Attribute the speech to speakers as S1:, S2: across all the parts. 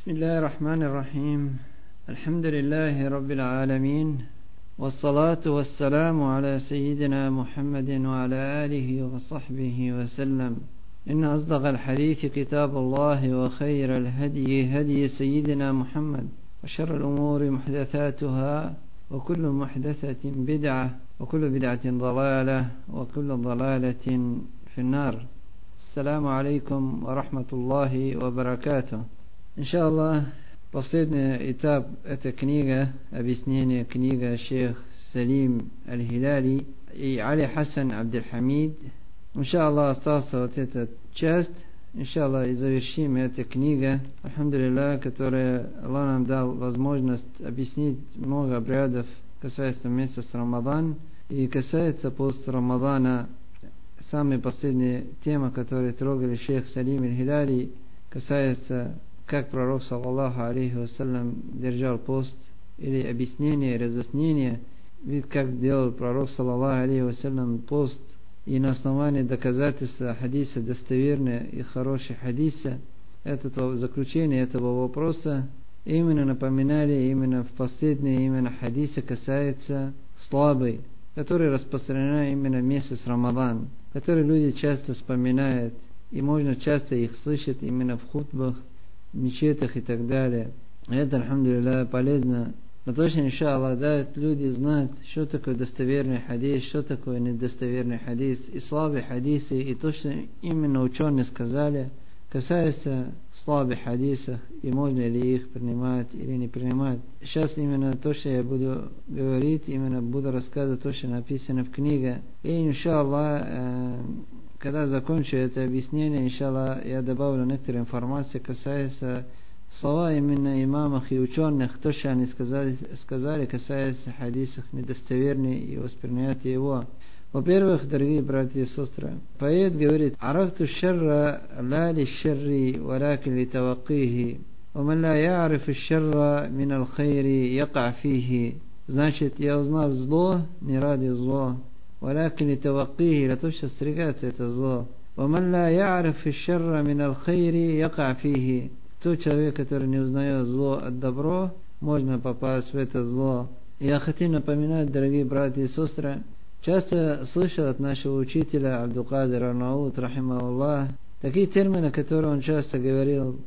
S1: بسم الله الرحمن الرحيم. الحمد لله رب العالمين، والصلاة والسلام على سيدنا محمد وعلى آله وصحبه وسلم. إن أصدق الحديث كتاب الله، وخير الهدي هدي سيدنا محمد، وشر الأمور محدثاتها، وكل محدثة بدعة، وكل بدعة ضلالة، وكل ضلالة في النار. السلام عليكم ورحمة الله وبركاته. Иншаллах, последний этап этой книги, объяснение книги шейх Салим Аль-Хиляли и Али Хасан Абдуль-Хамид. Иншаллах, остался вот эта часть. Иншаллах, и завершим эту книгу, альхамдулилля, которая Аллах нам дал возможность объяснить много обрядов, касается месяца Рамадан и касается после Рамадана. Самая последняя тема, которую трогали шейх Салим Аль-Хиляли, касается, как пророк, саллаллаху алейхи вассалям, держал пост, или объяснение, разъяснение, ведь как делал пророк, саллаллаху алейхи вассалям, пост, и на основании доказательства хадиса достоверные и хорошие хадиса, это заключение этого вопроса именно напоминали, именно в последние именно хадисы касается слабый, который распространен именно в месяц Рамадан, который люди часто вспоминают, и можно часто их слышать именно в хутбах, мечетах и так далее. Это, альхамдулилля, полезно. Но точно, иншаллах, да, люди знают, что такое достоверный хадис, что такое недостоверный хадис, и слабые хадисы, и то, что именно ученые сказали, касается слабых хадисов, и можно ли их принимать или не принимать. Сейчас именно то, что я буду говорить, именно буду рассказывать то, что написано в книге. И, иншаллах, когда закончу это объяснение, иншаллах, я добавлю некоторые информации, касается слова именно имамов и ученых, то, что они сказали, касается хадисов недостоверных и восприятия его. Во-первых, дорогие братья и сестры, поэт говорит: «Арафту шарра ла ли шарри, валякин ли тавакихи, ваман ла я'рифу шарра мин аль-хайри яка фихи». Значит, я узнал зло не ради зло, валякин ли тавакихи, для того, чтобы остерегаться это зло. Ваман ла я'рифу шарра мин аль-хайри яка фихи. Тот человек, который не узнает зло от добро, можно попасть в это зло. Я хочу напоминать, дорогие братья и сестры, часто слышал от нашего учителя Абдул-Кадир Арнауд, рахимахуллах, такие термины, которые он часто говорил.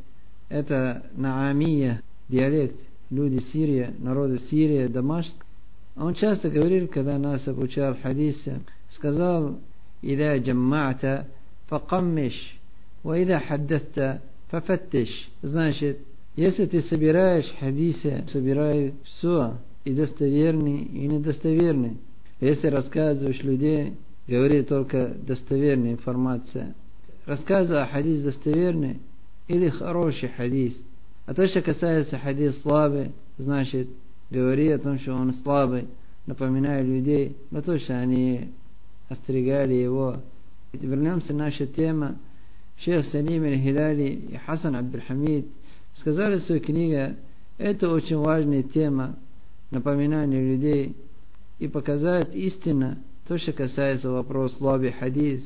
S1: Это наамия, диалект, люди Сирии, народы Сирии, Дамаск. Он часто говорил, когда нас обучал хадисе, сказал: «Ида джамма'та факаммиш, ва ида хаддатта фафаттиш». Значит, если ты собираешь хадисы, собирай все, и достоверный, и недостоверный. Если рассказываешь людей, говори только достоверная информация. Рассказывай хадис достоверный или хороший хадис. А то, что касается хадис слабый, значит, говори о том, что он слабый, напоминая людей, на то, что они остерегали его. Вернемся к нашей теме. Шейх Салим Аль-Хиляли и Хасан Абдуль-Хамид сказали в своей книге: это очень важная тема, напоминание людей, и показать истинно то, что касается вопроса слабый хадис.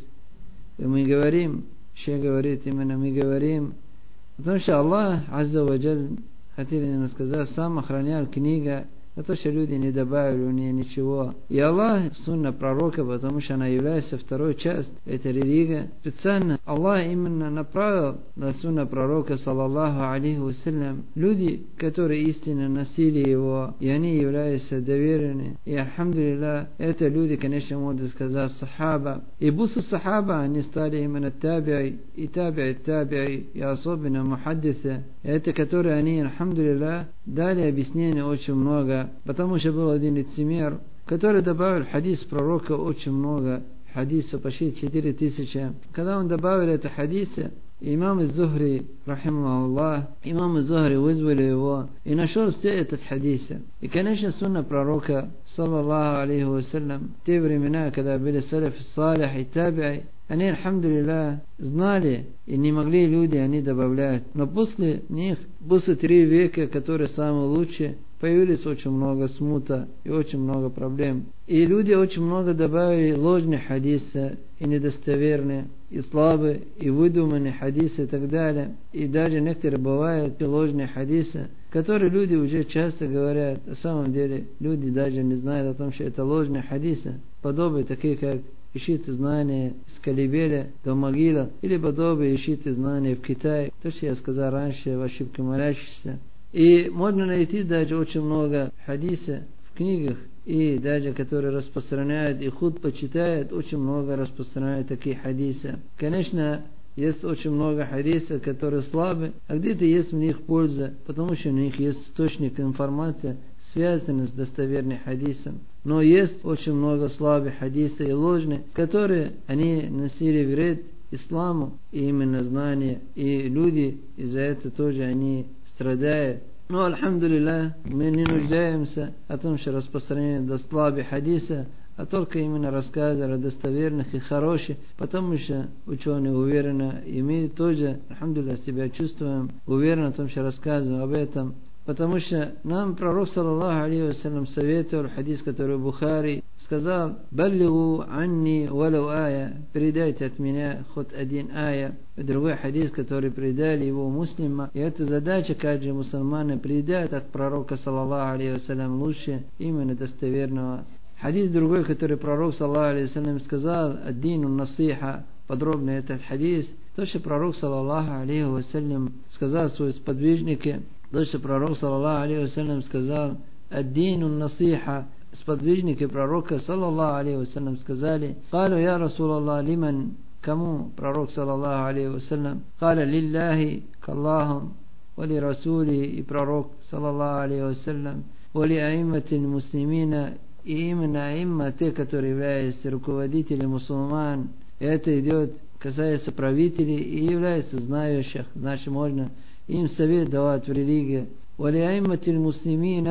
S1: И мы говорим, шейх говорит, именно мы говорим, потому что Аллах Азза ва Джаль, хотели нам сказать, сам охранял книга, на то, что люди не добавили у нее ничего. И Аллах, сунна пророка, потому что она является второй частью этой религии, специально Аллах именно направил на сунна пророка, саллаллаху алейхи вассалям, люди, которые истинно носили его, и они являются доверенными. И, альхамдулилля, это люди, конечно, можно сказать, сахаба. И после сахаба они стали именно таби'и, и таби'и, и особенно мухаддисы. Это, которые они, альхамдулилля, дали объяснение очень много, потому что был один лицемер, который добавил хадис пророка очень много, хадисов почти 4000. Когда он добавил это хадисы, имам Зухри, рахимахуллах, имам Зухри вызвали его и нашел все этот хадисы. И, конечно, сунна пророка, саллаллаху алейхи вассалям, в те времена, когда были салаф салих и таби'и, Они, альхамдулилля, знали и не могли люди, они добавлять. Но после них, после 3 века, которые самые лучшие, появились очень много смута и очень много проблем. И люди очень много добавили ложных хадисов, и недостоверные, и слабые, и выдуманные хадисы и так далее. И даже некоторые бывают ложные хадисы, которые люди уже часто говорят. На самом деле люди даже не знают о том, что это ложные хадисы. Подобные, такие как ищите знания с Колыбели до могилы, или подобные ищите знания в Китае. То, что я сказал раньше, в ошибке молящихся. И можно найти даже очень много хадисов в книгах, и даже которые распространяют, и худ почитают, очень много распространяют такие хадисы. Конечно, есть очень много хадисов, которые слабы, а где-то есть в них польза, потому что у них есть источник информации, связанный с достоверным хадисом. Но есть очень много слабых хадисов и ложных, которые они носили вред исламу, и именно знания, и люди из-за этого тоже они страдают. Но, альхамдулилля, мы не нуждаемся о том, что распространение до слабых хадиса, а только именно рассказы о достоверных и хороших, потому что ученые уверенно, и мы тоже, альхамдулилля, себя чувствуем уверенно о том, что рассказываем об этом. Потому что нам пророк, саллаллаху алейхи вассалям, советовал хадис, который в Бухари, сказал: «Баллигу анни валау ая», передайте от меня хоть 1 ая. И другой хадис, который передали его муслима. И эта задача, как же мусульмане передают от пророка, саллаллаху алейхи вассалям, лучше именно достоверного. Хадис другой, который пророк, саллаллаху алейхи вассалям, сказал: «Ад-дину насиха», подробно этот хадис. То, что пророк, саллаллаху алейхи вассалям, сказал своим сподвижникам, то, что пророк, саллаллаху алейхи вассалям, сказал: «Ад-дину насиха». Сподвижники пророка, саллаллаху алейхи вассалям, сказали: «Калу я Расулаллах, лиман», кому? Пророк, саллаллаху алейхи вассалям, «Каля лилляхи, к Аллаху, вали Расули», и пророк, саллаллаху алейхи вассалям, «Вали аиммати муслимина», и именно аимма, те, которые являются руководителями мусульман. И это идет, касается правителей и является знающих, значит можно им совет давать в религии. وَلِأَئِمَّةِ الْمُسْلِمِينَ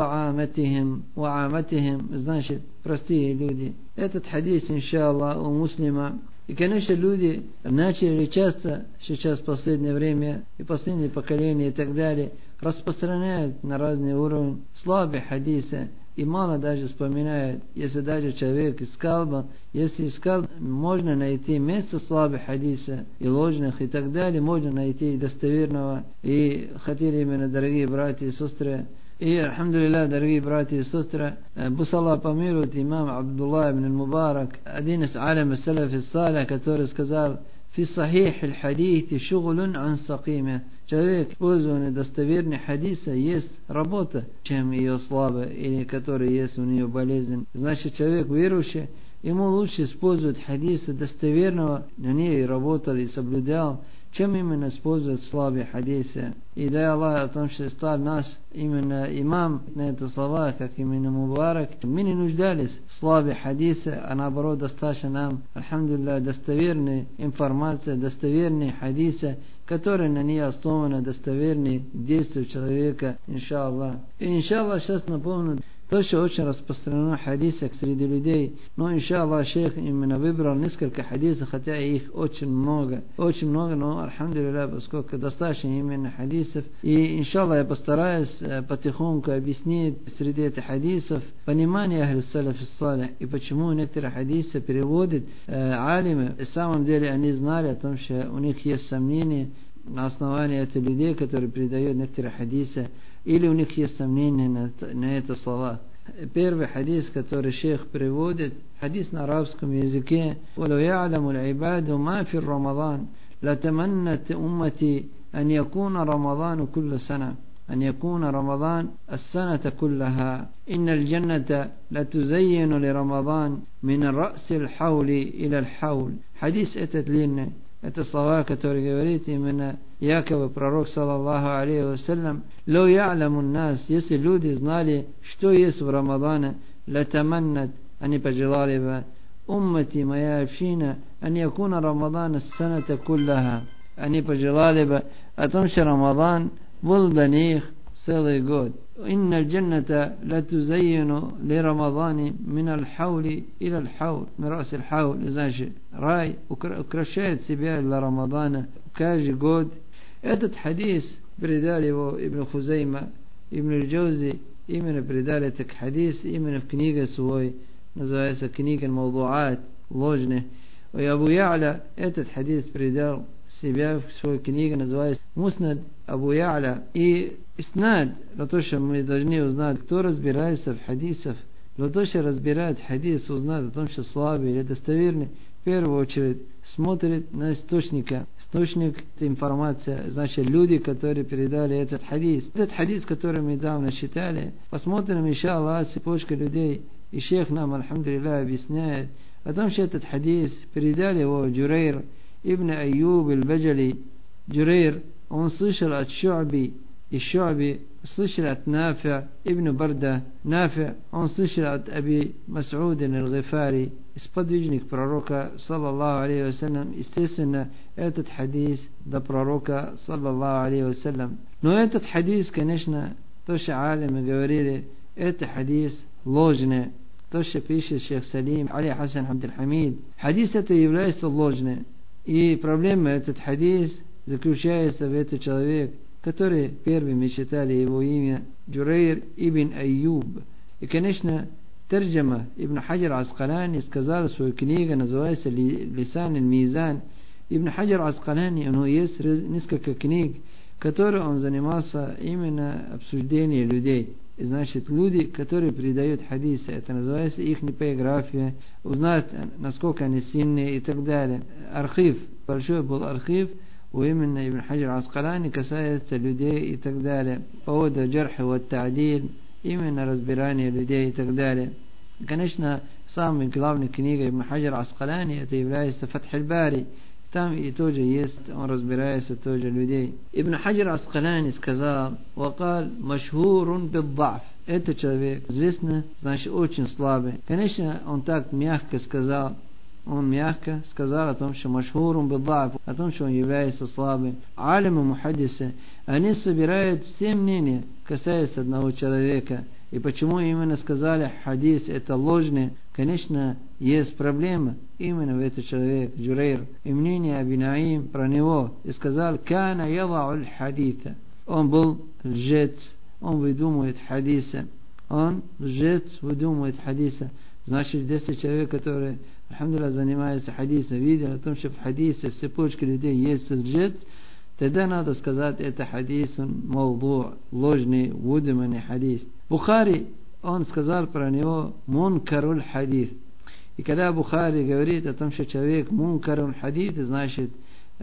S1: وَعَامَتِهِمْ, значит, простые люди. Этот хадис, иншаллах, у муслима. И, конечно, люди начали часто, сейчас в последнее время, и последнее поколение и так далее, распространяют на разные уровни слабые хадисы. И мало даже вспоминает, если даже человек искал бы, если искал, можно найти место слабых хадиса и ложных и так далее, можно найти и достоверного. И хотели именно, дорогие братья и сестры, и, альхамдулилля, дорогие братья и сестры, пусть Аллах помилует имам Абдулла ибн Мубарак, один из алям салаф салих, который сказал: «Фи сахих аль-хадити шугулун ан сакиме». Человек, используя достоверные хадисы, есть работа, чем ее слабо, или который есть у нее болезнь. Значит, человек верующий, ему лучше использовать хадисы достоверного, на ней работал и соблюдал, чем именно использовать слабые хадисы. И дай Аллах о том, что стал нас именно имам на это слова, как именно Мубарак. Мы не нуждались в слабые хадисы, а наоборот достаточно нам, альхамдулилля, достоверная информация, достоверные хадисы, которые на ней основаны, достоверные действия человека, иншаллах. И иншаллах сейчас напомню то, что очень распространено в хадисах среди людей. Но, иншаллах, шейх именно выбрал несколько хадисов, хотя их очень много, но, альхамдулилля, поскольку достаточно именно хадисов. И, иншаллах, я постараюсь потихоньку объяснить среди этих хадисов понимание ахли салаф салих, и почему некоторые хадисы переводят алимы. На самом деле они знали о том, что у них есть сомнения на основании этих людей, которые передают некоторые хадисы, или у них есть сомнения на это слова. Первый хадис, который шейх приводит, хадис на арабском языке: «Валу я'ламу аль-ибаду ма фи Рамадан, латаманнат уммати ан якуна Рамадану кулла сана, ан якуна Рамадан ас-саната куллаха, инна аль-джанната латузайяну ли Рамадан мин ар-ра'си аль-хаули иля аль-хаул». Хадис этот длинный. Это слова, которые говорит именно якобы пророк, саллаллаху алейхи вассалям: «Ло я'ламу нас», если люди знали, что есть в Рамадане, латаманнат, они пожелали бы, уммати, моя община, ан якуна Рамадан ас-саната куллаха, они пожелали бы о том, что Рамадан был для них целый год. إن الجنة لا تزين لرمضان من الحول إلى الحول, من رأس الحول, значит, рай украшает себя для Рамадана каждый год. Этот хадис передали его Ибн Хузейма, Ибн Джаузи, именно передали этот хадис именно в книге свой, называется книга Мавдуат, ложных. И Абу Я'ля этот хадис передал себя в свою книгу, называется Муснад Абу Я'ля. И иснад, для того, что мы должны узнать, кто разбирается в хадисах, для того, что разбирает хадис, узнать о том, что слабый или достоверный, в первую очередь смотрит на источника. Источник – это информация, значит, люди, которые передали этот хадис. Этот хадис, который мы недавно читали, посмотрим, иншаллах, цепочка людей. И шейх нам, альхамдулиллах, объясняет о том, что этот хадис передали его Джурейр ибн Айюб аль-Баджали. Джурейр, он слышал от Шу'би, и Шу'би слышал от Нафи ибн Барда. Нафи, он слышал от Аби Мас'уд аль-Гифари, сподвижник пророка, саллаллаху алейхи вассалям. Естественно, этот хадис до пророка, саллаллаху алейхи вассалям. Но этот хадис, конечно, то, что алимы говорили, это хадис ложный. То, что пишет шейх Салим Али Хасан Абдул-Хамид, хадис это является ложным. И проблема этот хадис заключается в этом человеке, который первыми читали его имя Джурейр ибн Айюб. И, конечно, тарджама Ибн Хаджар Аскалани сказал в своей книге, называется Лисан аль-Мизан. Ибн Хаджар Аскалани, у него есть несколько книг, которые он занимался именно обсуждением людей. И, значит, люди, которые передают хадисы, это называется их биография, узнать, насколько они сильные и так далее. Архив, большой был архив, у именно Ибн Хаджар Аскалани касается людей и так далее. По поводу джархи ва та'диль, именно разбирание людей и так далее. Конечно, самой главной книгой Ибн Хаджар Аскалани это является Фатх аль-Бари. Там и тоже есть, он разбирается тоже людей. Ибн Хаджар Аскалани сказал, «Вакал машхурун биддаф». Этот человек известно, значит, очень слабый. Конечно, он так мягко сказал, о том, что машхурун биддаф, о том, что он является слабым. Алимы мухаддисы, они собирают все мнения, касаясь одного человека. И почему именно сказали хадис это ложный? Конечно, есть проблема именно в этот человек, Джурейр. И мнение Аби Наим про него. И сказал, «Кана ядау аль-хадита». Он был лжец, он выдумывает хадиса. Он лжец, выдумывает хадиса. Значит, 10 человек, которые, альхамдулилlah, занимаются хадисом, видят о том, что в хадисе цепочке людей есть лжец, тогда надо сказать, это хадис, мавду, ложный, выдуманный хадис. Бухари, он сказал про него мункаруль хадис. И когда Бухари говорит о том, что человек мункаруль хадис, значит,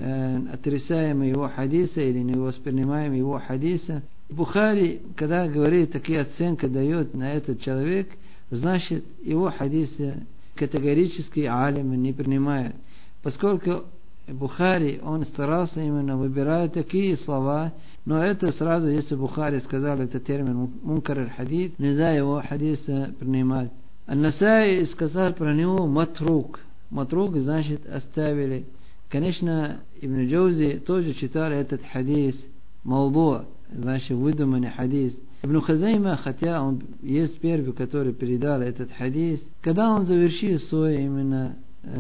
S1: отрицаем его хадиса или не воспринимаем его хадиса. Бухари, когда говорит, такие оценки дает на этот человек, значит, его хадисы категорически алимы не принимают. Поскольку Бухари, он старался именно выбирать такие слова, но это сразу, если Бухари сказал этот термин мункар аль-хадис, нельзя его хадиса принимать. Ан-Насаи сказал про него матрук. Матрук значит оставили. Конечно, Ибн Джаузи тоже читал этот хадис мавду, значит выдуманный хадис. Ибн Хузейма, хотя он есть первый, который передал этот хадис, когда он завершил свой именно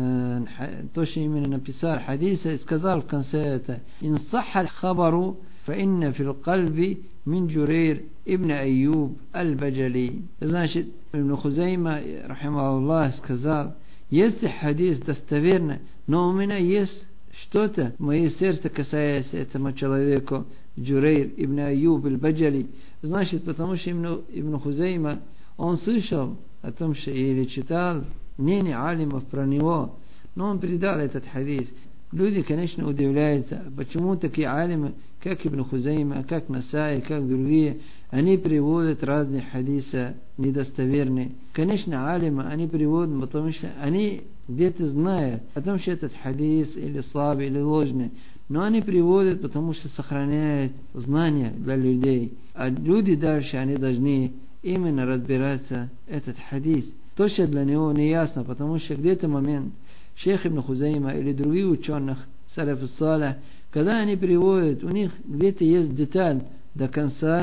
S1: то, что именно написал хадиса, сказал в конце это: «Ин сахха аль-хабару, фаинна фил кальби мин Джурейр ибн Айюб аль-Баджали». Значит, Ибн Хузейма, рахимахуллах, сказал, если хадис достоверный, но у меня есть что-то, мое сердце касается этому человеку, Джурейр ибн Айюб аль-Баджали. Значит, потому что Ибн Хузейма, он слышал о том, что или читал мнение алимов про него, но он передал этот хадис. Люди, конечно, удивляются, почему такие алимы, как Ибн Хузейма, как Насаи, как другие, они приводят разные хадисы недостоверные. Конечно, алимы, они приводят, потому что они где-то знают о том, что этот хадис или слабый, или ложный, но они приводят, потому что сохраняют знания для людей. А люди дальше, они должны именно разбираться этот хадис. То, что для него не ясно, потому что где-то момент шейх Ибн Хузейма или другие ученых, салаф салих, когда они приводят, у них где-то есть деталь до конца,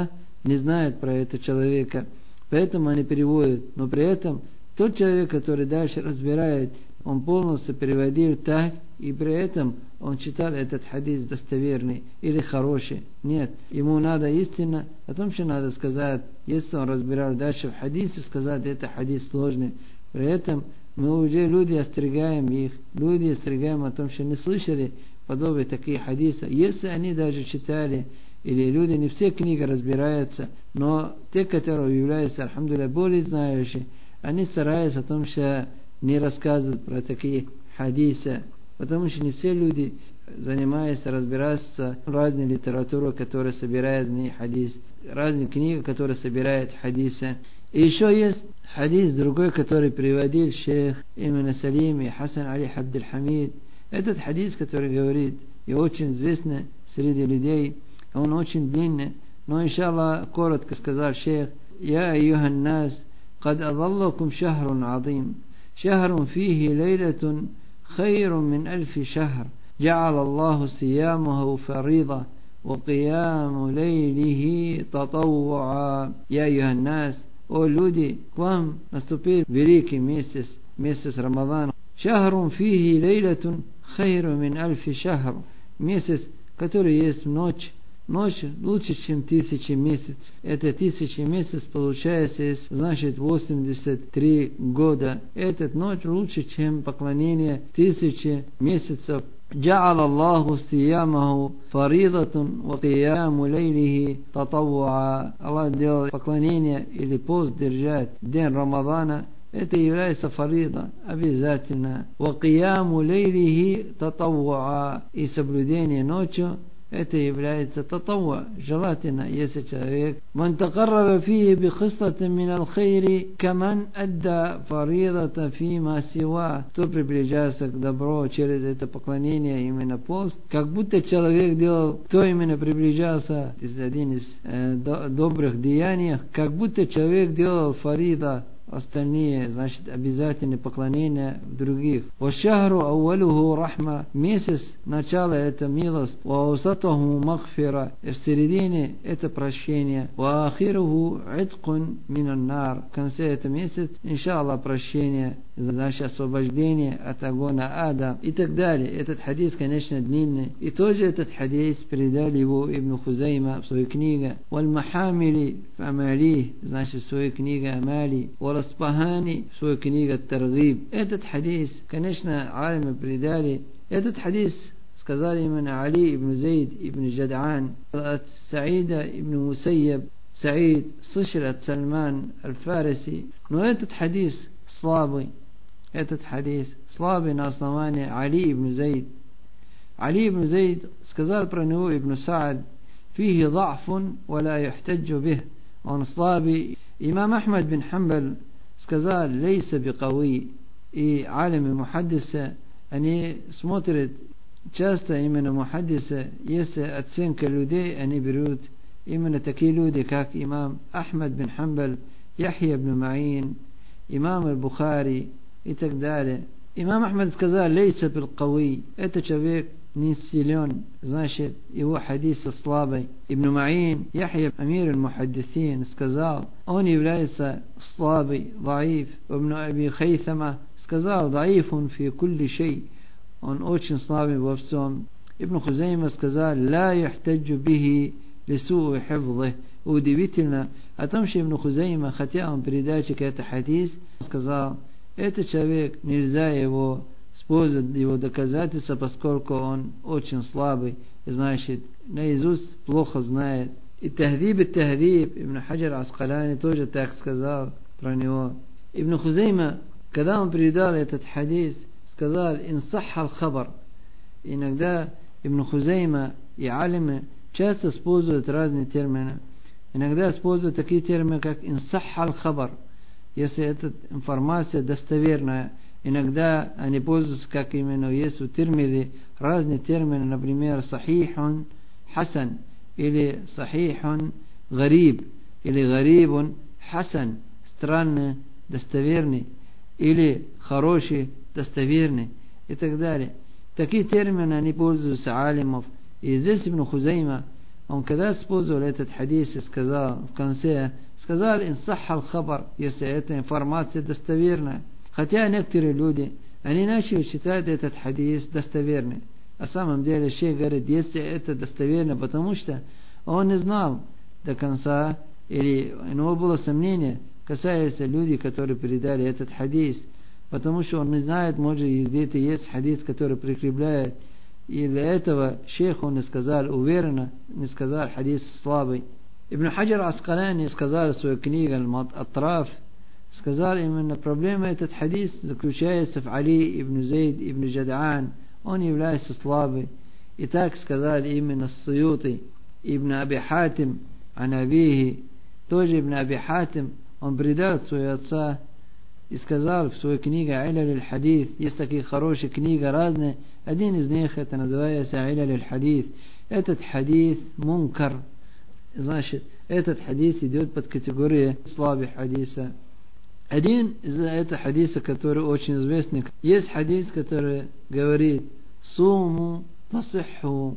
S1: не знают про этого человека, поэтому они переводят. Но при этом тот человек, который дальше разбирает, он полностью переводил так, и при этом он читал этот хадис достоверный или хороший. Нет, ему надо истинно, о том, что надо сказать, если он разбирал дальше в хадисе, сказать, это хадис сложный. При этом мы уже люди остригаем их, люди остригаем о том, что не слышали подобные такие хадисы. Если они даже читали, или люди не все книги разбираются, но те, которые являются, альхамдулилля, более знающие, они стараются о том, что не рассказывают про такие хадисы, потому что не все люди занимаются, разбираются в разной литературе, которая собирает в ней хадис, разные книги, которые собирают хадисы. И еще есть хадис другой, который приводил шейх именно Салим и Хасан Али Абдельхамид. Этот хадис, который говорит, и очень известный среди людей, он очень длинный, но иншаллах коротко сказал шейх: «Я айюхан нас, قد أظلكم شهر عظيم شهر فيه ليلة خير من 1000 شهر جعل الله صيامه فريضة وقيام ليله تطوعا». «Я айюхан нас, о люди, к вам наступил великий месяц, месяц Рамадан. شهر فيه ليلة خير من 1000 شهر, месяц, который есть ночь. Ночь лучше, чем 1000 месяцев. Это 1000 месяцев получается, значит 83 года. Этот ночь лучше, чем поклонение 1000 месяцев. جعل الله صيامه فريضة وقيام ليله تطوعا». Аллах делал поклонение или пост держать день Рамадана. Это является фарида, обязательно. وقيام ليله تطوعا, и соблюдение ночью. Это является татавва, желательно, если человек «Ман такарраба фии бихислатин минал хейри, каман адда фаридата фима сива». Кто приближается к добру через это поклонение, именно пост, как будто человек делал, кто именно приближался из один из добрых деяний, как будто человек делал фарида, остальные, значит, обязательные поклонения в других. «Вашахру ауалуху рахма», месяц, начало это милость, «Ва аусатаху махфира», и в середине это прощение, «Ва ахируху идкун минан нар», в конце это месяц, иншаллах, прощение, значит, освобождение от огня ада, и так далее. Этот хадис, конечно, длинный, и тоже этот хадис передал его Ибн Хузайма в своей книге «Валь-Махамили фамали», значит, в своей книге «Амали», «Вал-Аспахани», в своей книге «Таргиб». Этот хадис, конечно, алимы передали. Этот хадис сказали именно Али ибн Зейд ибн Джад'ан от Саида ибн Мусайяб. Саид слышал от Сальман аль-Фариси, но этот хадис слабый. Этот хадис слабый на основании Али ибн Зейд. Али ибн Зейд сказал про него Ибн Саад: «Фихи ضعфун ва ла юхтаджу бих». Он слабый. Имам Ахмад бин Хамбаль сказал: «Лейса бикави». И алимы мухаддисы, они смотрят часто именно мухаддисы, если оценка людей, они берут именно такие люди, как имам Ахмад бин Хамбаль, Яхья ибн Маин, имам аль-Бухари и так далее. Имам Ахмад сказал: «Лейса билкави». Это человек не силен, значит, его хадисы слабый. Ибн Маин, Яхья амир аль-Мухаддисин, сказал: он является слабый, даиф. Ибн Аби Хайтама сказал: даифун фи кулли шей. Он очень слабый во всем. Ибн Хузайма сказал: ла юхтаджу бихи лису'у хифзих. Удивительно о том, что Ибн Хузайма, хотя он передатчик это хадис, сказал: этот человек, нельзя его использовать, его доказательства, поскольку он очень слабый, значит, наизусть плохо знает. И Тахдиб Ибн Хаджар Аскалани тоже так сказал про него. Ибн Хузайма, когда он передал этот хадис, сказал: «Инсахха аль-хабар». Иногда Ибн Хузайма и алимы часто используют разные термины. Иногда используют такие термины, как «инсахха аль-хабар», если эта информация достоверная. Иногда они пользуются, как именно есть у Тирмизи, разные термины, например, «сахихун хасан» или «сахихун гариб» или «гарибун хасан», странный, достоверный, или «хороший, достоверный» и так далее. Такие термины они пользуются алимов. И здесь Ибн Хузайма, Он когда использовал этот хадис и сказал в конце, сказал, ин сахха аль-хабар, если эта информация достоверная. Хотя некоторые люди, они начали считать этот хадис достоверным. На самом деле шейх говорит, если это достоверно, потому что он не знал до конца, или у него было сомнение, касается людей, которые передали этот хадис, потому что он не знает, может где-то есть хадис, который прикрепляет. И для этого шейх он не сказал уверенно, не сказал хадис слабый. Ибн Хаджар Аскалани сказал в своей книге «Атраф», сказал именно проблема этот хадис заключается в Али ибн Зейд ибн Джад'ан, он является слабый. И так сказали именно Суюти, ибн Аби Хатим, Анабихи, тоже ибн Аби Хатим, он предал своего отца и сказал в своей книге «Иляль аль-Хадис», есть такие хорошие книги разные, один из них это называется «Иляль аль-Хадис». Этот хадис мункар, значит, этот хадис идет под категорию слабых хадиса. Один из этих хадисов, который очень известный, есть хадис, который говорит «Суму тасиху,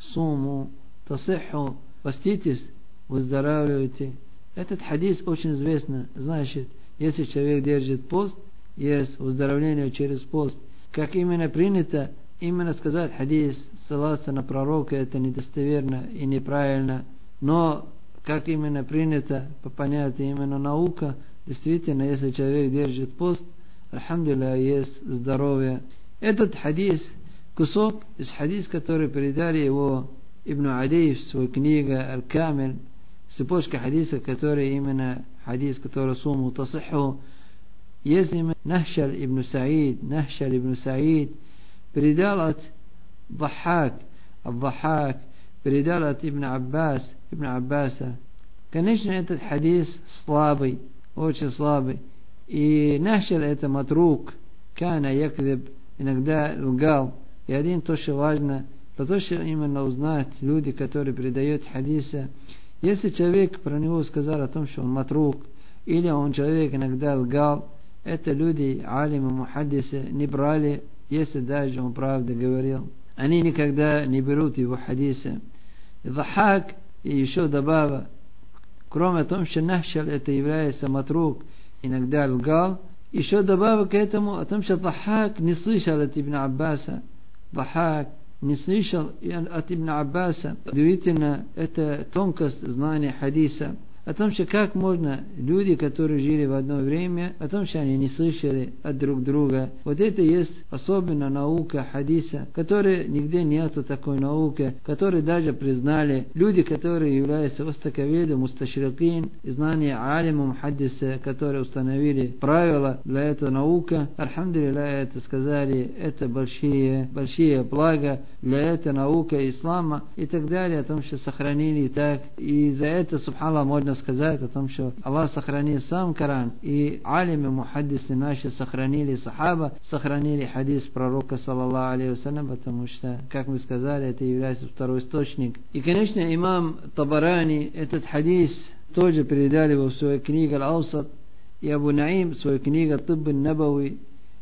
S1: поститесь, выздоравливайте». Этот хадис очень известный, значит, если человек держит пост, есть выздоровление через пост. Как именно принято, именно сказать хадис, ссылаться на пророка, это недостоверно и неправильно. Но, как именно принято, по понятию именно наука, действительно, если человек держит пост, альхамдулилля, есть здоровье. Этот хадис, кусок из хадис, который передали его Ибн Ади в своей книге Аль-Камиль, цепочка хадисов, который именно хадис, который суму тасиху, есть именно Нахшаль ибн Саид, передал от Даххак, передал от Ибн Аббаса. Конечно, этот хадис слабый, очень слабый. И Нахшаль это матрук, кана якзиб, иногда лгал. И один то, что важно, потому что именно узнать люди, которые передают хадисы. Если человек про него сказал о том, что он матрук, или он человек иногда лгал, это люди, алимы, мухаддисы, не брали, если даже он правду говорил. Они никогда не берут его хадисы. И Даххак, и еще добавя, кроме того, что Нахшаль это является матрук, иногда лгал, еще добавя к этому, о том, что Даххак не слышал от Ибн Аббаса. Даххак не слышал от Ибн Аббаса. Удивительно, это тонкость знания хадиса. О том, что как можно люди, которые жили в одно время, о том, что они не слышали от друг друга. Вот это есть особенно наука хадиса, которой нигде нету такой науки, которую даже признали люди, которые являются востоковедом, мусташрикин, и знания алиму мухаддиса, которые установили правила для этой науки. Альхамдулилля, это сказали, это большие блага для этой науки ислама и так далее, о том, что сохранили так. И за это, субханаллах, можно сказать о том, что Аллах сохранил сам Коран, и алимы, мухаддисы наши сохранили, сахаба сохранили хадис пророка, саллаллаху алейхи вассалям, потому что, как мы сказали, это является второй источник. И, конечно, имам Табарани этот хадис тоже передали его в своей книге Аль-Аусат, и Абу Наим в своей книге Тибб ан-Набави,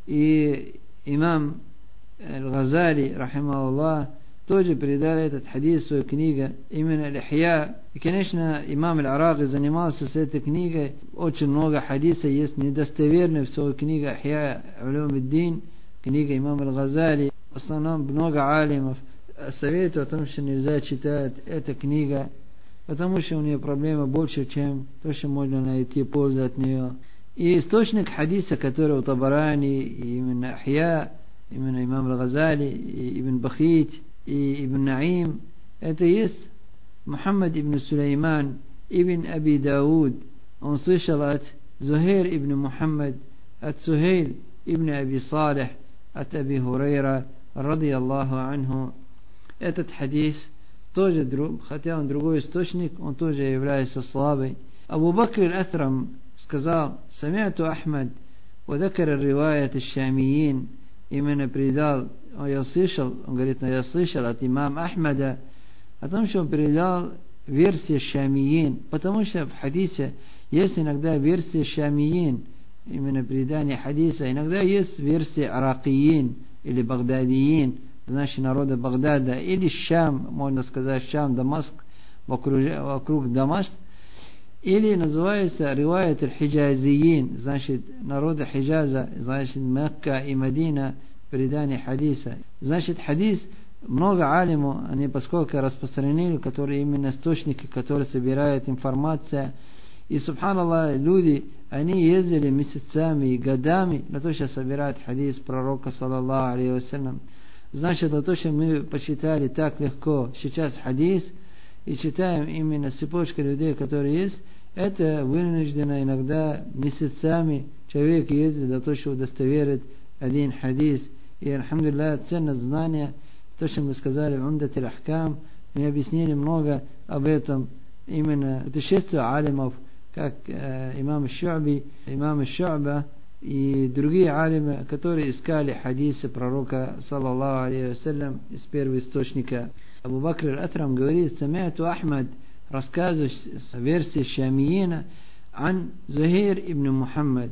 S1: и имам Аль-Газали, рахимахуллах, тоже передали этот хадис в своей книге именно Аль-Ихья. И, конечно, имам Аль-Араки занимался с этой книгой. Очень много хадисов есть недостоверных в своей книге Ахья Улум-ад-Дин, книга имама Аль-Газали. В основном много алимов советуют о том, что нельзя читать эту книгу, потому что у нее проблема больше, чем то, что можно найти пользу от нее. И источник хадиса, который у Табарани, и именно Ахья, именно имам Аль-Газали, и Ибн Бахит, и Ибн Наим, это есть Мухаммад ибн Сулейман ибн Аби Дауд. Он слышал от Зухейр ибн Мухаммад, от Сухейль ибн Аби Салих, от Аби Хурейра, радiyallahu анху. Этот хадис тоже, хотя он другой источник, он тоже является слабый. Абу Бакр аль-Атhrам сказал: «Самиату Ахмад, وذكر الرواية الشاميين». Именно передал, я слышал, он говорит, я слышал от имама Ахмада о том, что он передал версию шамиин, потому что в хадисе есть иногда версия шамиин, именно передание хадиса, иногда есть версия аракиин или багдадиин, значит народа Багдада, или Шам, можно сказать Шам, Дамаск, вокруг Дамаск. Или называется риваят аль-хиджазиин, значит, народа Хиджаза, значит, Мекка и Медина, предание хадиса. Значит, хадис, много алимов, они поскольку распространили, которые именно источники, которые собирают информацию. И, субханаллах, люди, они ездили месяцами и годами для того, чтобы собирать хадис пророка, саллаллаху алейхи вассалям. Значит, для того, чтобы мы почитали так легко сейчас хадис, и читаем именно цепочку людей, которые есть, это вынуждено иногда месяцами человек ездит для того, чтобы удостоверить один хадис. И, альхамдулилля, ценность знания, то, что мы сказали в Умдат аль-Ахкам, мы объяснили много об этом, именно путешествие алимов, как имам Шу'ба и другие алимы, которые искали хадисы пророка, саллаллаху алейхи вассалям, из первого источника. Абу Бакр аль-Атрам говорит: «Сами'ту Ахмад», рассказывает версии Шамиина, عن زهير ابن محمد.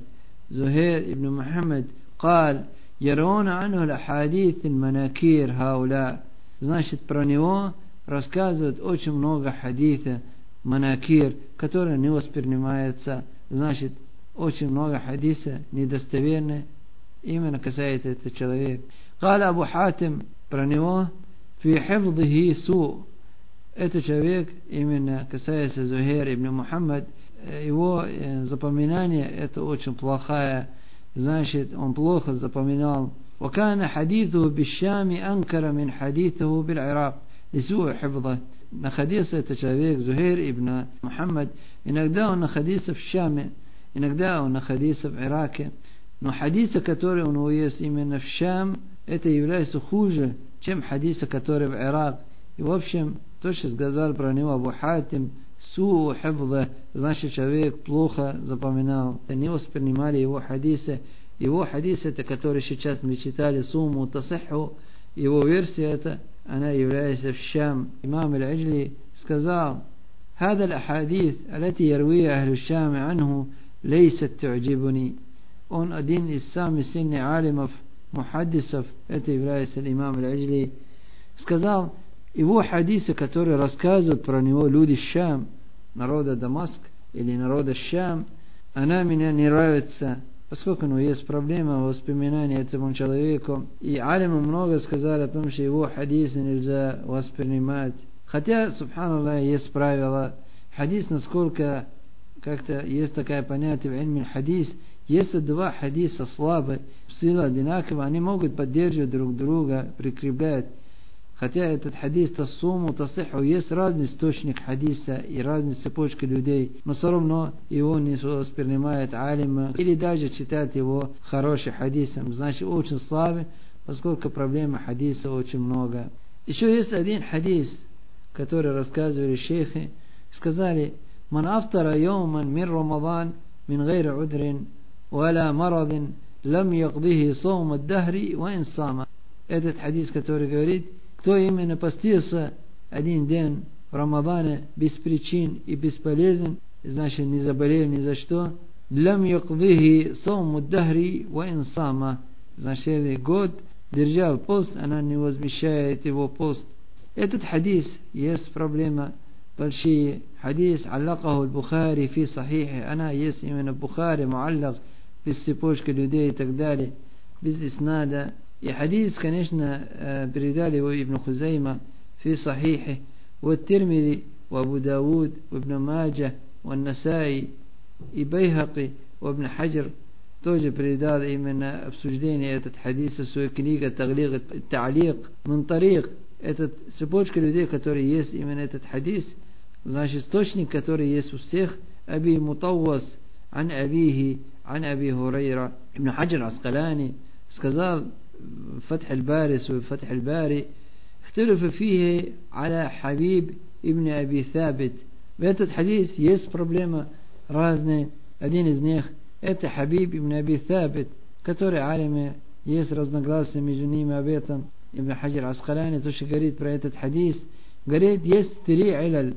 S1: زهير ابن محمد قال: يرون عنه الأحاديث المناكير هؤلاء. Значит, про него рассказывают очень много хадиса манакир, которые не воспринимаются. Значит, очень много хадиса недостоверны, именно касается этот человек. قال Абу Хатим про него: في حفظه سوء. Этот человек, именно касается Зухейр ибн Мухаммад, его запоминание это очень плохое, значит, он плохо запоминал. وكان حديثه بالشام أنكر من حديثه بالعراق لسوء حفظه. находился этот человек, Зухейр ибн Мухаммад, иногда он находился в Шаме, иногда он находился в Ираке, но хадисы, которые у него есть именно в Шам, это является хуже, чем хадисы, которые в Ирак. И в общем, то, что сказал про него Абу Хатим, суу хифза, значит, человек плохо запоминал, не воспринимали его хадисы. Его хадисы, это которые сейчас мы читали, сумму тасиху, его версия это, она является в Шам. Имам аль-Аджли сказал: هذا الأحاديث التي يرويها أهل الشام عنه ليست تعجبني. Он один из самых сильных алимов, мухаддисов, это является имам аль-Аджли, сказал: его хадисы, которые рассказывают про него люди Шам, народа Дамаск или народа Шам, она мне не нравится, поскольку есть проблема воспоминания этому человеку. И алимы много сказали о том, что его хадисы нельзя воспринимать. Хотя, субханаллах, есть правило. Хадис, насколько как-то есть такое понятие в ильме хадис, если два хадиса слабы, сила одинаковая, они могут поддерживать друг друга, прикреплять. Хотя этот хадис тассуму, тасиху, есть разный источник хадиса и разные цепочки людей, но все равно его не воспринимает алима или даже читает его хорошим хадисом, значит очень слабый, поскольку проблемы хадиса очень много. Еще есть один хадис, который рассказывали шейхи, сказали: «Ман афтара йоман мин Рамадан мин гайри удрин валя марадин лам якдихи саум ад-дахри ва ин сама». Этот хадис, который говорит: кто именно постился один день в Рамадане без причин и бесполезен, значит не заболел ни за что, лам якдихи саум ад-дахри ва ин сама, значит год держал пост, она не возмещает его пост. Этот хадис, есть проблема большие. Хадис аллакаху аль-Бухари фи сахихи, она есть именно в Бухари, муаллак, без цепочки людей и так далее, без иснада. И хадис, конечно, передали его Ибн Хузайма фи сахихи, والترمذي وابو داود وابن ماجه والنسائي и Байхақи, وابن حجر тоже передал именно обсуждение этот хадис в своей книге «Та'лиq мин тарик». Этот цепочка людей, которые есть именно этот хадис, значит источник, который есть у всех, Аби Мутаввас ан Абихи ан Аби Хурайра. Ибн Хаджар Аскалани сказал в Фатх аль-Бари, в Фатх аль-Бари: اختلف فيه على حبيب ابن أبي ثابت. В этот хадис есть проблема разные. Один из них это Хабиб ибн Аби Thабит, который алимы есть разногласия между ними об этом. Ибн Хаджар Аскалани тоже говорит про этот хадис, говорит, есть три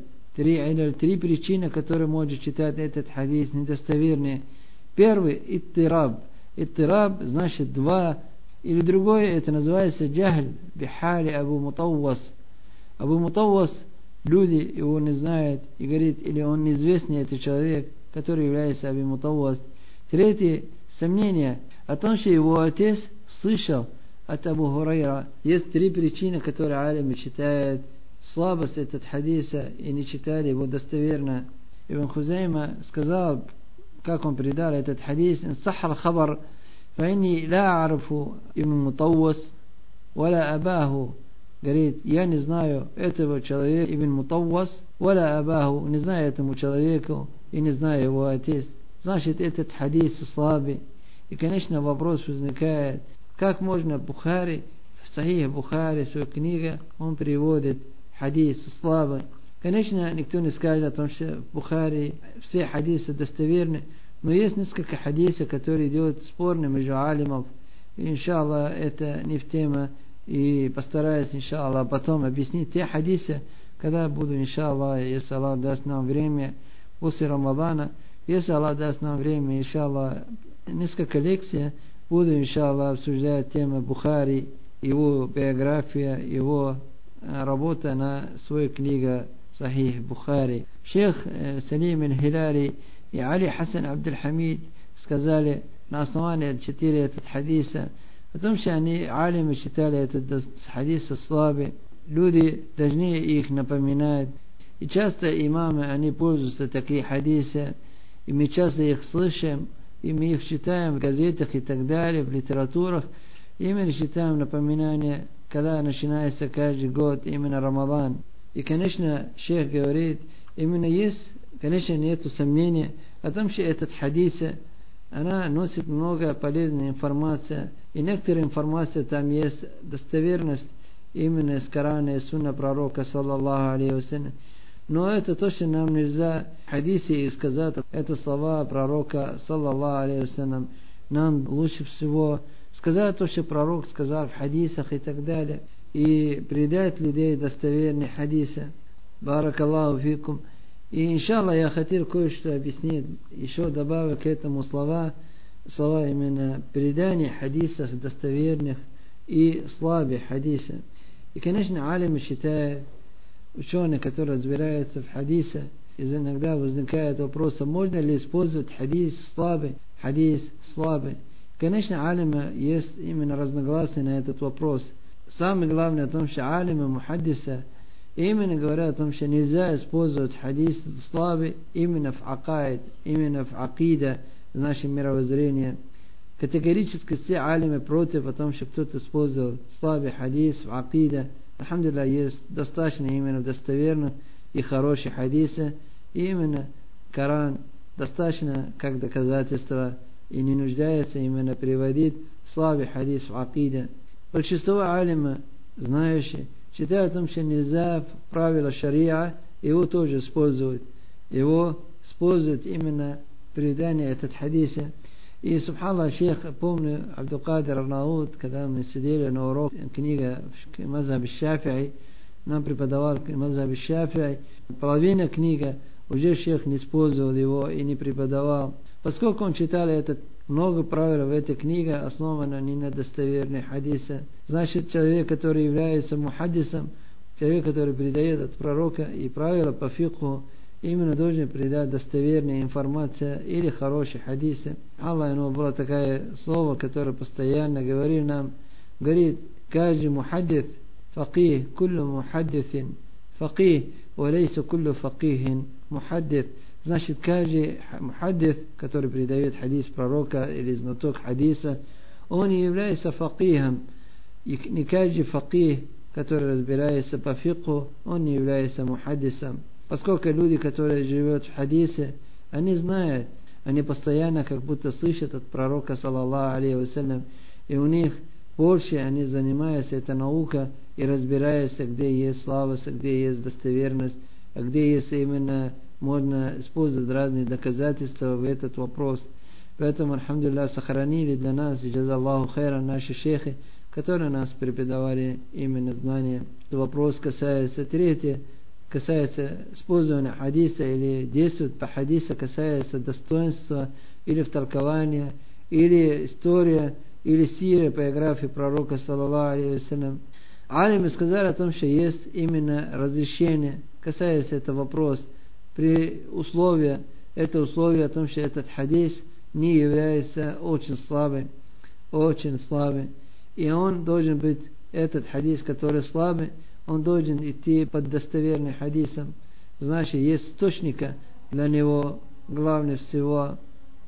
S1: причины, которые может читать этот хадис недостоверные. Первый — иттираб. Иттираб значит два, или другое, это называется джахль бихали Абу Мутаввас. Абу Мутаввас люди его не знают, и говорит, или он неизвестный этот человек, который является Аби Мутаввас. Третье сомнение о том, что его отец слышал от Абу Хурайра. Есть три причины, которые алимы считают слабость этот хадиса и не читали его достоверно. Ибн Хузайма сказал, как он передал этот хадис: «Ин сахар хабар, фаинни ла арфу Ибн Мутаввас, валя абаху». Говорит, я не знаю этого человека, Ибн Мутаввас, валя абаху, не знаю этому человеку и не знаю его отец. Значит, этот хадис слабый. И, конечно, вопрос возникает, как можно Бухари, в Сахих Бухари, в своей книге, он приводит хадис слабый. Конечно, никто не скажет о том, что в Бухари все хадисы достоверны, но есть несколько хадисов, которые идут спорны между алимов. И, иншаллах, это не в тему, и постараюсь, иншаллах, потом объяснить те хадисы, когда буду, иншаллах, если Аллах даст нам время, после Рамадана, если Аллах даст нам время, иншаллах, несколько лекций, буду, иншаллах, обсуждать тему Бухари, его биография, его работа на своей книге Сахих Бухари. Шейх Салим аль-Хиляри и Али Хасан Абдул-Хамид сказали на основании 4 этот хадиса о том, что они, алимы, считали этот хадис слабый. Люди должны их напоминать. И часто имамы, они пользуются такие хадисы, и мы часто их слышим, и мы их читаем в газетах и так далее, в литературах. Именно читаем напоминания, когда начинается каждый год именно Рамадан. И, конечно, шейх говорит, именно есть, конечно, нет сомнения о том, что этот хадис, она носит много полезной информации. И некоторая информация там есть, достоверность именно из Корана и Сунна пророка, саллаллаху алейхи вассалям. Но это то, что нам нельзя в хадисе сказать, это слова пророка, саллаллаху алейхи вассалям. Нам лучше всего сказать то, что пророк сказал в хадисах и так далее, и предать людей достоверные хадисы. Баракаллаху фикум. И, иншаллах, я хотел кое-что объяснить, еще добавить к этому слова именно предания хадисов достоверных и слабых хадисов. И, конечно, алимы считают, ученые, которые разбираются в хадисах, иногда возникает вопрос, можно ли использовать хадис слабый. Конечно, алимы есть именно разногласия на этот вопрос. Самое главное в том, что алимы мухаддиса именно говорят о том, что нельзя использовать хадис слабый именно в акаид, именно в акида, в нашем мировоззрении. Категорически все алимы против о том, что кто-то использовал слабый хадис в акида. Алхамдулилlah, есть достаточно именно достоверных и хороших хадисов, и именно Коран достаточно как доказательство и не нуждается именно приводить слабый хадис в акида. Большинство алима, знающие, считают о том, что нельзя в правила шариа его тоже использовать. Его используют именно предание этот хадиса. И, субханаллах, шейх, помню, Абдул-Кадир Арнауд, когда мы сидели на урок, книга Мазхаб Шафи'и, нам преподавал Мазхаб Шафи'и, половина книги, уже шейх не использовал его и не преподавал. Поскольку он читал много правил в этой книге, основано не на достоверных хадисах. Значит, человек, который является мухаддисом, человек, который передает от пророка и правила по фикху, именно должен передать достоверную информацию или хорошие хадисы. Аллах, ему было такое слово, которое постоянно говорил нам, говорит, каждый мухаддис факих, куллю мухаддисин факих, валейса куллю факихин мухаддис. Значит, каждый мухаддис, который передает хадис пророка или знаток хадиса, он не является факихом. И не каждый факих, который разбирается по фикху, он не является мухаддисом. Поскольку люди, которые живут в хадисе, они знают, они постоянно как будто слышат от пророка, саллаллаху алейхи вассалям, и у них больше они занимаются этой наукой и разбираются, где есть слабость, где есть достоверность, а где есть именно можно использовать разные доказательства в этот вопрос. Поэтому, алхамдулилlah, сохранили для нас, джазаллаху хайран, наши шейхи, которые нас преподавали именно знания. Этот вопрос касается третье, касается использования хадиса или действует по хадису, касается достоинства или в толковании, или история, или сира, биографии пророка, саллаллаху алейхи вассалям. Алимы сказали о том, что есть именно разрешение касается это вопрос, при условии, это условие о том, что этот хадис не является очень слабым, и он должен быть, этот хадис, который слабый, он должен идти под достоверным хадисом. Значит, есть источника для него, главное всего.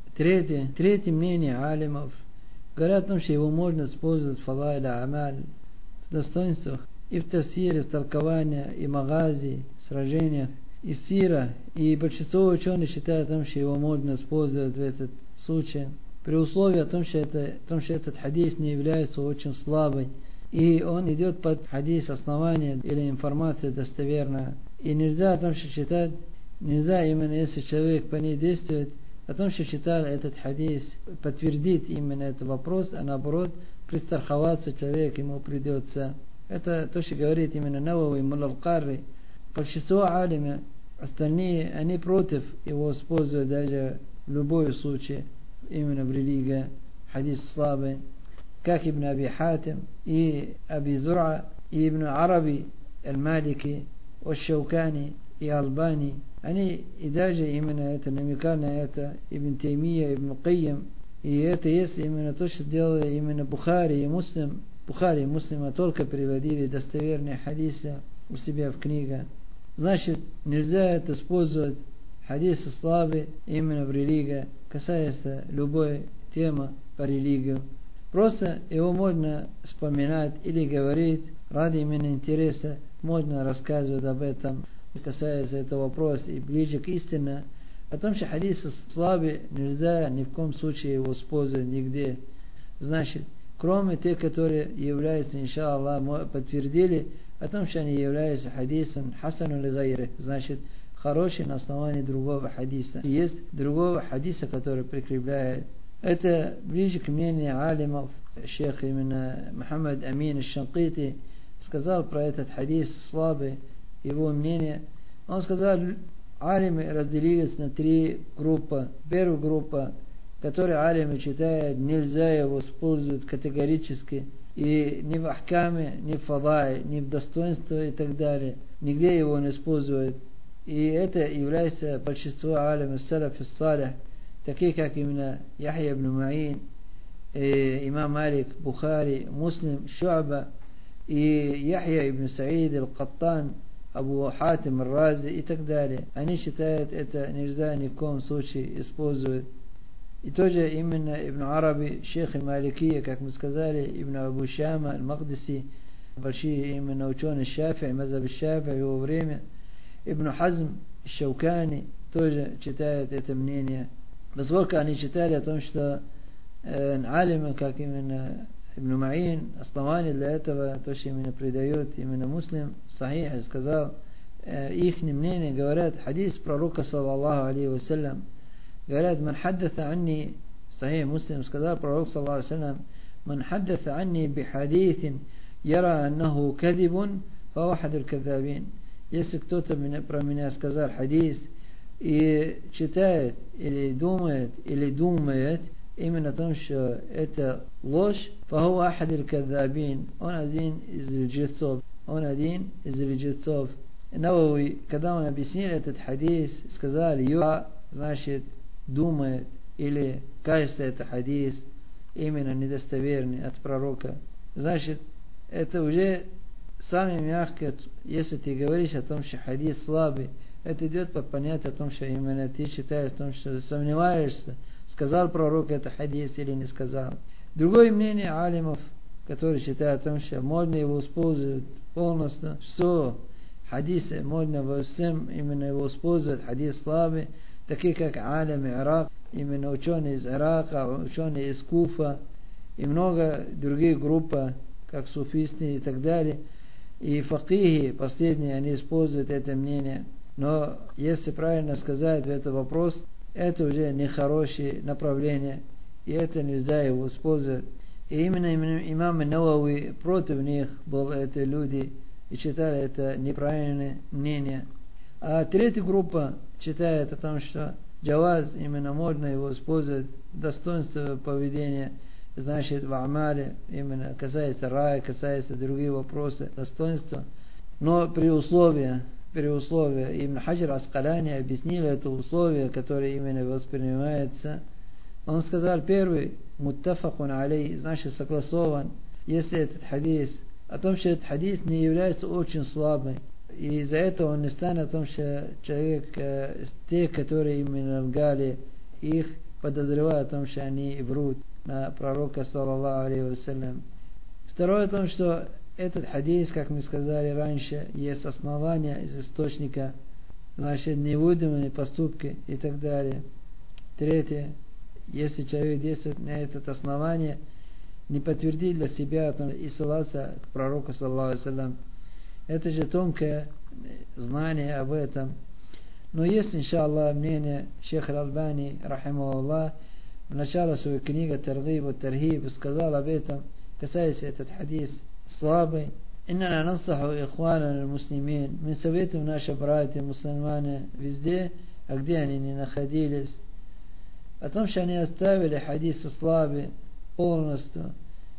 S1: Третье мнение алимов говорят о том, что его можно использовать в фалайль амаль, в достоинствах, и в тафсире, в толковании, и магази, сражениях, и сира. И большинство ученых считают о том, что его можно использовать в этот случай, при условии о том, что этот хадис не является очень слабый, и он идет под хадис основания или информация достоверная. И нельзя о том, что считать, нельзя именно если человек по ней действует, о том, что читал этот хадис, подтвердить именно этот вопрос, а наоборот, пристраховаться человек ему придется. Это то, что говорит именно Навави, Мулла аль-Карри. Большинство алима, остальные, они против его используют даже в любой случае, именно в религии, хадис слабый, как Ибн Аби Хатим, и Аби Зур'a, и Ибн Араби, Аль-Малики, Аш-Шаукани, и Албани. Они и даже именно это намекали на это Ибн Таймия, Ибн Кайям. И это есть именно то, что делали именно Бухари и Муслим. Бухари и Муслима только приводили достоверные хадисы у себя в книгах. Значит, нельзя это использовать хадисы слабые именно в религии, касается любой темы по религии. Просто его можно вспоминать или говорить ради именно интереса, можно рассказывать об этом, касается этого вопроса и ближе к истине. О том, что хадисы слабые, нельзя ни в коем случае его использовать нигде. Значит, кроме тех, которые являются, иншаллах, подтвердили о том, что они являются хадисом хасану ли гайри, значит, хороший на основании другого хадиса. Есть другого хадиса, который прикрепляет. Это ближе к мнению алимов. Шейх именно Мухаммад Амин Аш-Шанкити сказал про этот хадис слабый, его мнение. Он сказал, алимы разделились на 3 группы. Первая группа, которую алимы считают, нельзя его использовать категорически, и ни в ахкаме, ни в фадай, ни в достоинстве и так далее. Нигде его не используют. И это является большинство алимов салаф и салих, такие как именно Яхья ибн Маин, имам Малик, Бухари, Муслим, Шу'ба, и Яхья ибн Саид аль-Каттан, Абу Хатим аль-Рази и так далее. Они считают, это нельзя ни в коем случае использовать. И тоже именно Ибн Араби, шейх Маликия, как мы сказали, Ибн Абу Шама аль-Мақдиси, большие именно ученые Шафи, мазхаб Шафи в его время, Ибн Хазм Шаукани тоже читают это мнение. Поскольку они читали о том, что алимы, как именно Ибн Маин, основание для этого, то, что именно придает именно Муслим, Сахих, сказал, их мнение, говорят, хадис пророка, саллаллаху алейхи вассалям, говорят, ман хаддата анни, Сахих Муслим сказал пророк, саллаллаху алейхи вассалям, ман хаддата анни бихадитин, яра аннаху кадибун, фа ахад аль-кадзабин. Если кто-то про меня сказал хадис и читает или думает именно о том, что это ложь, фаху ахад аль-кадзабин, он один из лжецов. Навави, когда он объяснил этот хадис, сказал, юра, значит, думает, или кажется это хадис именно недостоверный от пророка. Значит, это уже самое мягкое, если ты говоришь о том, что хадис слабый, это идет по понятию о том, что именно ты считаешь о том, что сомневаешься, сказал пророк это хадис или не сказал. Другое мнение алимов, которые считают о том, что можно его использовать полностью, все хадисы, можно во всем именно его использовать, хадис слабый, такие как алим Ирак, именно ученые из Ирака, ученые из Куфа, и много других групп, как суфисты и так далее. И факихи, последние, они используют это мнение. Но если правильно сказать в этот вопрос, это уже нехорошее направление, и это нельзя его использовать. И именно имам Навави против них был эти люди, и считали это неправильное мнение. А третья группа считает о том, что джаваз, именно можно его использовать, достоинство поведения, значит, в амале, именно касается рая, касается других вопросов, достоинства, но при условии, при условии. Ибн Хаджар Аскалани объяснил это условие, которое именно воспринимается. Он сказал, первый, муттафакун алей, значит согласован, если этот хадис, о том, что этот хадис не является очень слабым. И из-за этого он не станет о том, что человек, те, которые именно лгали, их подозревают о том, что они врут на пророка, саллаллаху алейхи вассалям. Второе о том, что этот хадис, как мы сказали раньше, есть основания из источника, значит, невыдуманные поступки и так далее. Третье, если человек действует на это основание, не подтвердить для себя и ссылаться к пророку, саллаллаху алейхи вассалям. Это же тонкое знание об этом. Но есть, иншаллах, мнение шейха Аль-Албани, рахимахуллах, в начале своей книги «Таргиб ва Тархиб» сказал об этом, касаясь этот хадис слабый. «Инна нансаху ихвана муслимин». Мы советуем наши братья мусульмане везде, а где они не находились, о том, что они оставили хадисы слабые полностью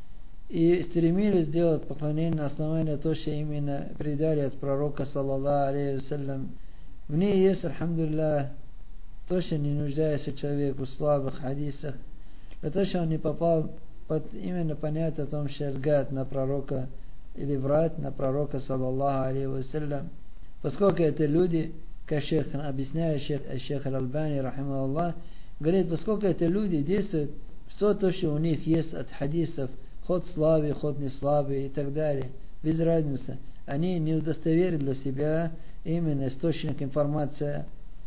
S1: и стремились сделать поклонение на основании того, что именно предали от пророка, саллаллаху алейхи вассалям. В ней есть, альхамдулиллах, то, что не нуждается человек в слабых хадисах, для того, что он не попал под именно понятие о том, что лгать на пророка или врать на пророка, саллаллаху алейхи вассалям. Поскольку это люди, как шейх объясняет, шейх Аль-Албани, рахимахуллах, говорит, поскольку это люди действуют, все то, что у них есть от хадисов, ход слабый, ход не слабый и так далее, без разницы, они не удостоверят для себя именно источник информации.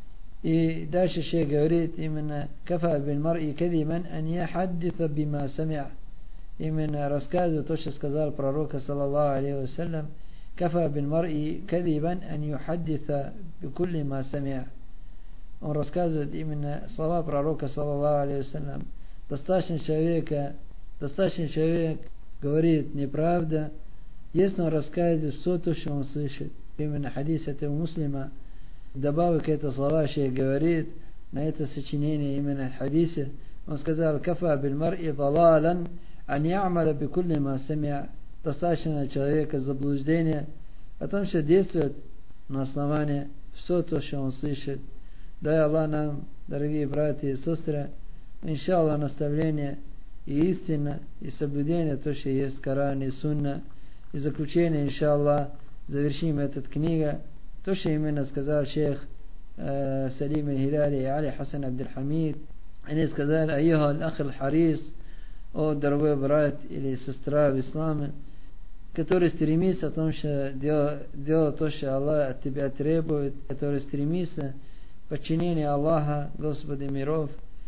S1: И дальше шейх говорит именно «Кафа бин мар'i кадибан ан яхаддиса бима сами'а». Именно рассказывает то, что сказал пророк, саллаллаху алейхи вассалям, «Кафа бин мар'i кадибан ан юхаддиса бикулли ма сами'а». Он рассказывает именно слова пророка, саллаллаху алейхи вассалям. Достаточно человек говорит неправда, если он рассказывает все то, что он слышит. Именно хадис этого муслима, добавив к это слова, шейх говорит, на это сочинение именно хадиса, он сказал, «Кафа биль мар'i далалан ан я'маля бикулли ма сами'а». Достаточно человека заблуждения о том, что действует на основании все то, что он слышит. Дай Аллах нам, дорогие братья и сестры, иншаллах, наставление и истина, и соблюдение то, что есть в Коране и Сунна. И заключение, иншаллах, завершим эту книгу. То, что именно сказал шейх Салим Аль-Хиляли и Али Хасан Абдул-Хамид. Они сказали, айюха аль-ах аль-харис, о дорогой брат или сестра в исламе, который стремится о том, что делать то, что Аллах от тебя требует, который стремится подчинение Аллаха, Господа миров.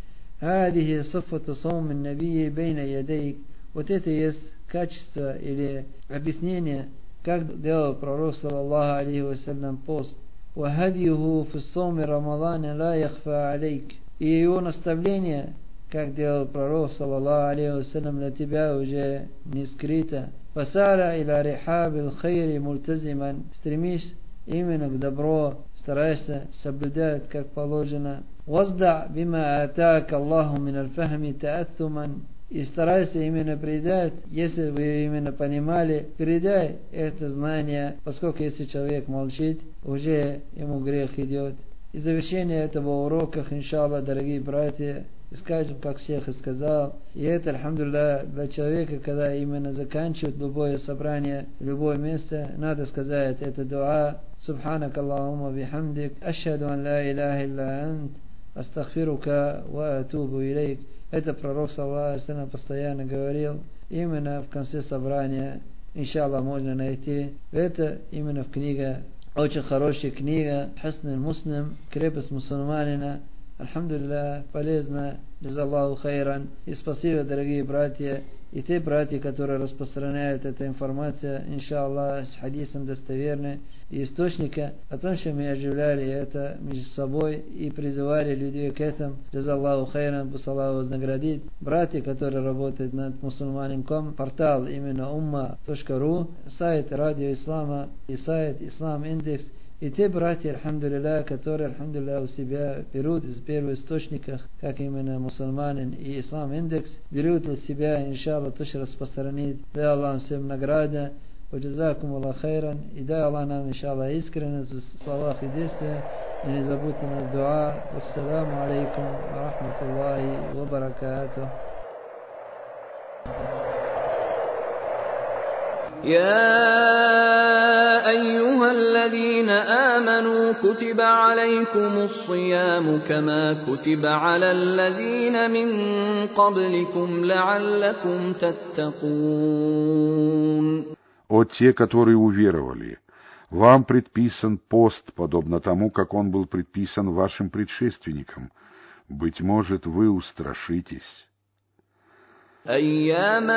S1: هذه صفة صوم النبي بين يديك. Вот это есть качество или объяснение, как делал пророк, саллаллаху алейхи вассалям, пост. وهديه في الصوم رمضان لا يخفى عليك. И его наставление, как делал пророк, саллаллаху алейхи вассалям, для тебя уже не скрыто. فسار إلى رحاب الخير ملتزما. Стремишься именно к добру, стараешься соблюдать как положено. وَاصْدَعْ بِمَا آتَاكَ اللَّهُ مِنَ الْفَهْمِ تَأَثُّمًا. И старайся именно передать, если вы именно понимали, передай это знание, поскольку если человек молчит, уже ему грех идет. И завершение этого урока, иншаллах, дорогие братья, скажем, как шейх сказал, и это, альхамдулилlah, для человека, когда именно заканчивает любое собрание, любое место, надо сказать это дуа. Субханак Аллахумма бихамдик, ашхаду ан ла илляха илля ант, астагфирука ва атубу илейк. Это пророк, саллаллаху алейхи ва саллям, постоянно говорил, именно в конце собрания, иншаллах, можно найти. Это именно в книге, очень хорошая книга, Хусн муслим, крепость мусульманина. Альхамдулилlah, полезно, джазаллаху хайран. И спасибо, дорогие братья, и те братья, которые распространяют эту информацию, иншаллах, с хадисом достоверны, и источника, о том, что мы оживляли это между собой и призывали людей к этому. Джазаллаху хайран, пусть Аллах вознаградит. Братья, которые работают над мусульманин.com, портал именно umma.ru, сайт Радио Ислама и сайт Ислам Индекс. И те братья, альхамдулилlah, которые, альхамдулилlah, у себя берут из первых источников, как именно мусульманин и Ислам Индекс, берут для себя, иншаллах, то, что распространит. Дай Аллах всем награда. Уджазакум Аллах хайран. И дай Аллах нам, иншаллах, искренность в словах и действиях. И не забудьте нас дуа. Ассаламу алейкум ва рахматуллахи ва баракатух.
S2: يا أيها الذين آمنوا كتب عليكم الصيام كما كتب على الذين من قبلكم لعلكم تتقون.
S3: О те, которые уверовали, вам предписан пост, подобно тому, как он был предписан вашим предшественникам. Быть может, вы устрашитесь.
S2: أياما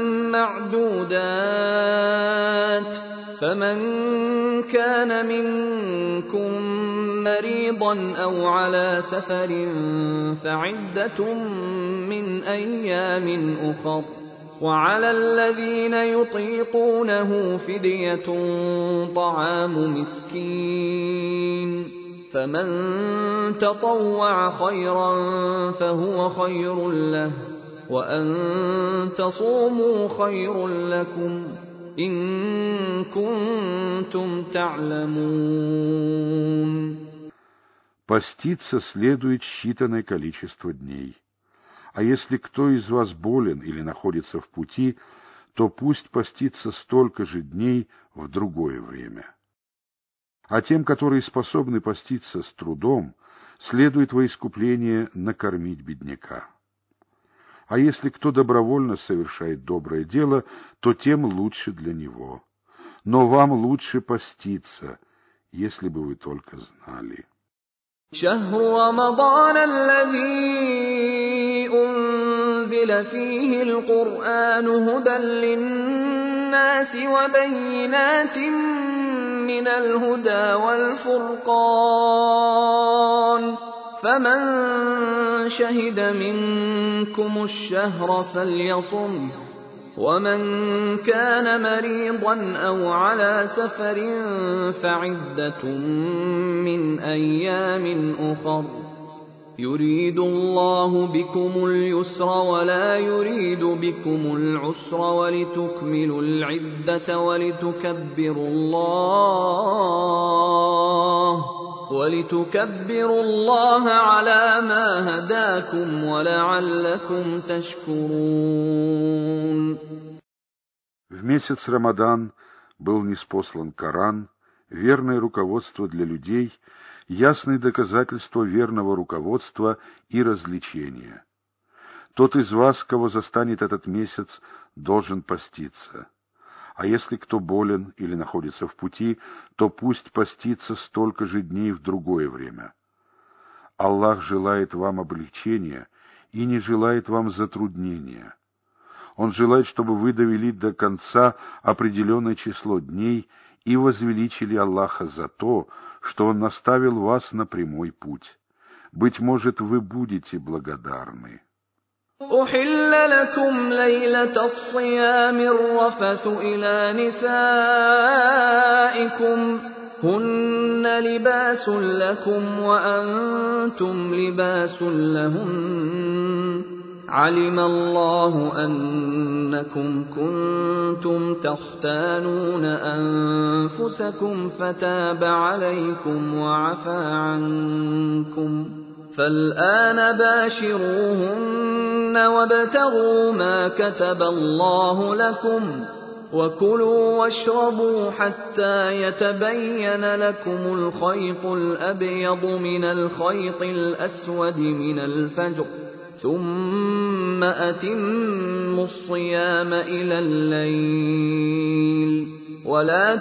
S2: معدودات فمن كان منكم مريضا أو على سفر فعدة من أيام أخر وعلى الذين يطيقونه فدية طعام مسكين فمن تطوع خيرا فهو خير له وأن تصوموا خير لكم إن كنتم تعلمون.
S3: Поститься следует считанное количество дней. А если кто из вас болен или находится в пути, то пусть постится столько же дней в другое время. А тем, которые способны поститься с трудом, следует во искупление накормить бедняка. А если кто добровольно совершает доброе дело, то тем лучше для него. Но вам лучше поститься, если бы вы только знали.
S2: شهر رمضان الذي أنزل فيه القرآن هدى للناس وبينات من الهدى والفرقان فمن شهد منكم الشهر فليصم ومن كان مريضا أو على سفر فعدة من أيام أخر يريد الله بكم اليسر ولا يريد بكم العسر ولتكملوا العدة ولتكبروا الله على ما هداكم ولعلكم تشكرون.
S3: В месяц Рамадан был ниспослан Коран, верное руководство для людей, ясное доказательство верного руководства и развлечения. Тот из вас, кого застанет этот месяц, должен поститься. А если кто болен или находится в пути, то пусть постится столько же дней в другое время. Аллах желает вам облегчения и не желает вам затруднения. Он желает, чтобы вы довели до конца определенное число дней и возвеличили Аллаха за то, что Он наставил вас на прямой путь. Быть может, вы будете благодарны.
S2: أحل لكم ليلة الصيام الرفث إلى نسائكم هن لباس لكم وأنتم لباس لهن علم الله أنكم كنتم تختانون أنفسكم فتاب عليكم وعفى عنكم فالآن باشروهن وابتغوا ما كتب الله لكم وكلوا واشربوا حتى يتبين لكم الخيط الأبيض من الخيط الأسود من الفجر ثم أتموا الصيام إلى الليل ولا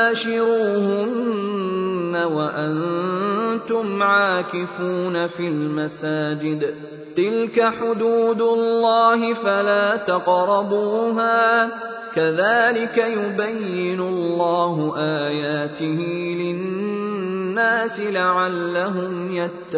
S2: تباشروهن وأنتم عاكفون في المساجد تلك حدود الله فلا تقربوها كذلك يبين الله آياته للناس لعلهم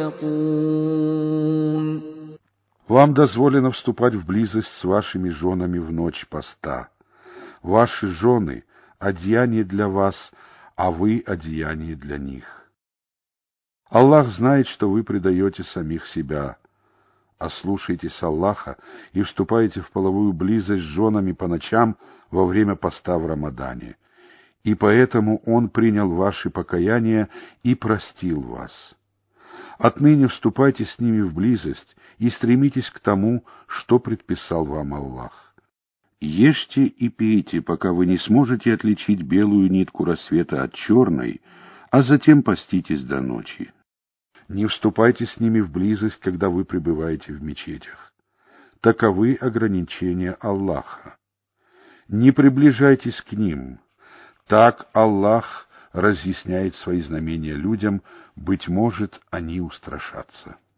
S2: يتقون.
S3: Вам дозволено вступать в близость с вашими женами в ночь поста. Ваши жены — одеяние для вас, а вы — одеяние для них. Аллах знает, что вы предаете самих себя. Ослушайтесь Аллаха и вступайте в половую близость с женами по ночам во время поста в Рамадане. И поэтому Он принял ваши покаяния и простил вас. Отныне вступайте с ними в близость и стремитесь к тому, что предписал вам Аллах. Ешьте и пейте, пока вы не сможете отличить белую нитку рассвета от черной, а затем поститесь до ночи. Не вступайте с ними в близость, когда вы пребываете в мечетях. Таковы ограничения Аллаха. Не приближайтесь к ним. Так Аллах разъясняет свои знамения людям, быть может, они устрашатся.